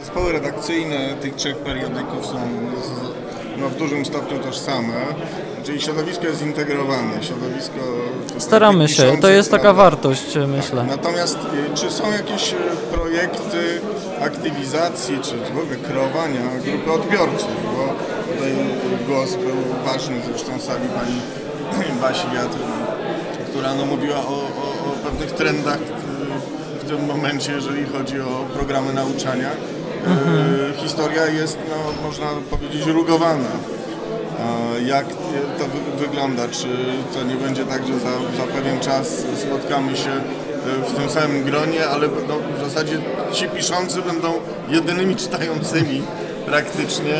Zespoły redakcyjne tych trzech periodyków są w dużym stopniu tożsame, czyli środowisko jest zintegrowane. Staramy się, to jest taka wartość, myślę. Tak. Natomiast czy są jakieś projekty aktywizacji, czy w ogóle kreowania grupy odbiorców? Bo tutaj głos był ważny, zresztą w sali pani Basi Wiatr, która mówiła o pewnych trendach w tym momencie, jeżeli chodzi o programy nauczania. Historia jest, można powiedzieć, rugowana. Jak to wygląda? Czy to nie będzie tak, że za pewien czas spotkamy się w tym samym gronie, ale w zasadzie ci piszący będą jedynymi czytającymi praktycznie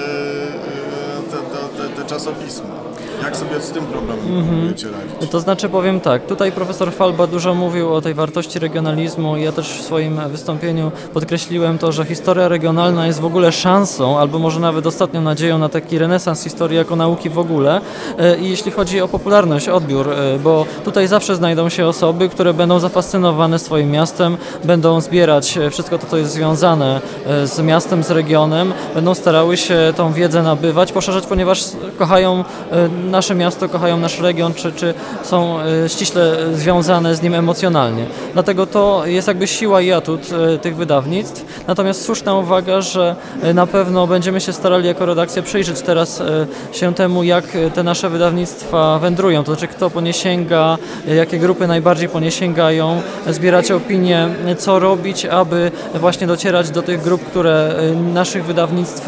te czasopisma? Jak sobie z tym problemem będziecie radzić? To znaczy powiem tak, tutaj profesor Falba dużo mówił o tej wartości regionalizmu i ja też w swoim wystąpieniu podkreśliłem to, że historia regionalna jest w ogóle szansą, albo może nawet ostatnią nadzieją na taki renesans historii jako nauki w ogóle. I jeśli chodzi o popularność, odbiór, bo tutaj zawsze znajdą się osoby, które będą zafascynowane swoim miastem, będą zbierać wszystko to, co jest związane z miastem, z regionem, będą starały się tą wiedzę nabywać, poszerzać, ponieważ kochają nasze miasto, kochają nasz region, czy są ściśle związane z nim emocjonalnie. Dlatego to jest jakby siła i atut tych wydawnictw. Natomiast słuszna uwaga, że na pewno będziemy się starali jako redakcja przyjrzeć teraz się temu, jak te nasze wydawnictwa wędrują, to znaczy kto po nie sięga, jakie grupy najbardziej po nie sięgają, zbierać opinie, co robić, aby właśnie docierać do tych grup, które naszych wydawnictw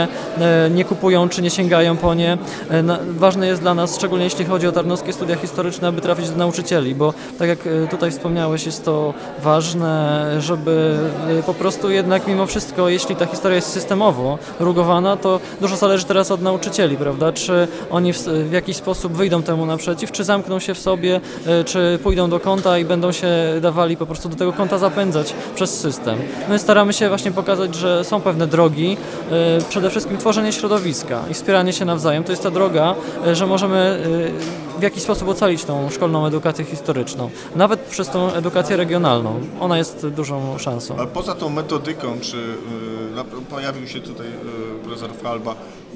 nie kupują, czy nie sięgają po nie. Ważne jest dla nas, szczególnie jeśli chodzi o Tarnowskie Studia Historyczne, aby trafić do nauczycieli, bo tak jak tutaj wspomniałeś, jest to ważne, żeby po prostu jednak mimo wszystko, jeśli ta historia jest systemowo rugowana, to dużo zależy teraz od nauczycieli, prawda? Czy oni w jakiś sposób wyjdą temu naprzeciw, czy zamkną się w sobie, czy pójdą do kąta i będą się dawali po prostu do tego kąta zapędzać przez system. My staramy się właśnie pokazać, że są pewne drogi, przede wszystkim tworzenie środowiska i wspieranie się nawzajem. To jest ta droga, że możemy w jakiś sposób ocalić tą szkolną edukację historyczną, nawet przez tą edukację regionalną. Ona jest dużą szansą. Ale poza tą metodyką, czy pojawił się tutaj profesor Falba,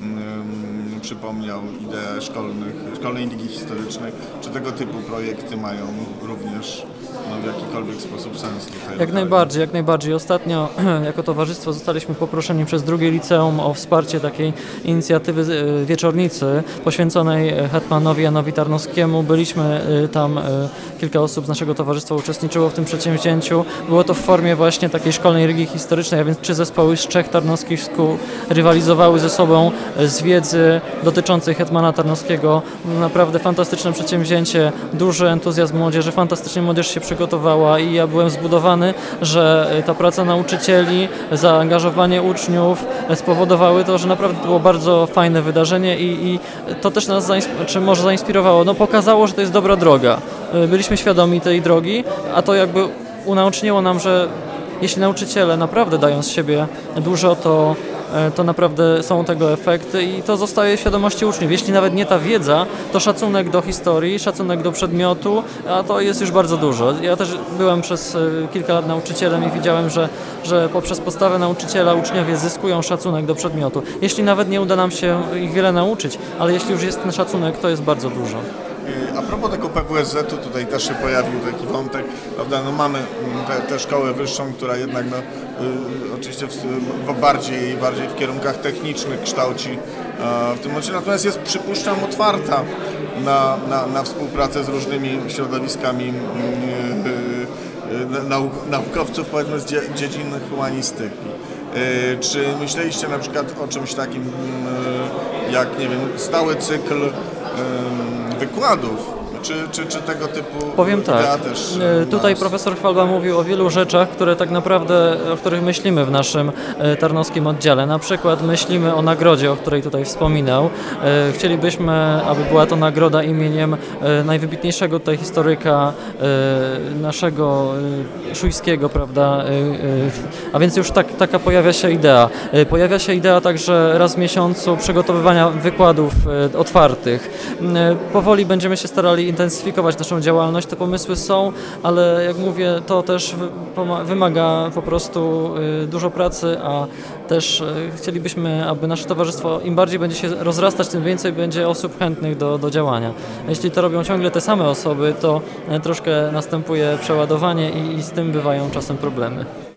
przypomniał ideę szkolnej ligi historycznej, czy tego typu projekty mają również w jakikolwiek sposób sens tutaj? Jak najbardziej. Ostatnio jako towarzystwo zostaliśmy poproszeni przez drugie liceum o wsparcie takiej inicjatywy wieczornicy poświęconej hetmanowi Janowi Tarnowskiemu. Byliśmy tam, kilka osób z naszego towarzystwa uczestniczyło w tym przedsięwzięciu. Było to w formie właśnie takiej szkolnej ligi historycznej, a więc 3 zespoły z 3 tarnowskich szkół rywalizowały ze sobą z wiedzy dotyczącej hetmana Tarnowskiego. Naprawdę fantastyczne przedsięwzięcie, duży entuzjazm młodzieży, fantastycznie młodzież się przygotowała i ja byłem zbudowany, że ta praca nauczycieli, zaangażowanie uczniów spowodowały to, że naprawdę to było bardzo fajne wydarzenie i to też nas może zainspirowało. Pokazało, że to jest dobra droga. Byliśmy świadomi tej drogi, a to jakby unaoczniło nam, że jeśli nauczyciele naprawdę dają z siebie dużo, to naprawdę są tego efekty i to zostaje w świadomości uczniów. Jeśli nawet nie ta wiedza, to szacunek do historii, szacunek do przedmiotu, a to jest już bardzo dużo. Ja też byłem przez kilka lat nauczycielem i widziałem, że poprzez postawę nauczyciela uczniowie zyskują szacunek do przedmiotu. Jeśli nawet nie uda nam się ich wiele nauczyć, ale jeśli już jest ten szacunek, to jest bardzo dużo. A propos tego PWSZ-u, tutaj też się pojawił taki wątek, prawda? Mamy tę szkołę wyższą, która jednak oczywiście bardziej w kierunkach technicznych kształci w tym momencie, natomiast jest, przypuszczam, otwarta na współpracę z różnymi środowiskami naukowców, powiedzmy z dziedziny humanistyki. Czy myśleliście na przykład o czymś takim jak, nie wiem, stały cykl wykładów, czy tego typu Powiem tak, idea też tutaj profesor Falba mówił o wielu rzeczach, które tak naprawdę, o których myślimy w naszym tarnowskim oddziale. Na przykład myślimy o nagrodzie, o której tutaj wspominał. Chcielibyśmy, aby była to nagroda imieniem najwybitniejszego tutaj historyka naszego szujskiego, prawda? A więc już taka pojawia się idea. Pojawia się idea także raz w miesiącu przygotowywania wykładów otwartych. Powoli będziemy się starali intensyfikować naszą działalność. Te pomysły są, ale jak mówię, to też wymaga po prostu dużo pracy, a też chcielibyśmy, aby nasze towarzystwo im bardziej będzie się rozrastać, tym więcej będzie osób chętnych do działania. Jeśli to robią ciągle te same osoby, to troszkę następuje przeładowanie i z tym bywają czasem problemy.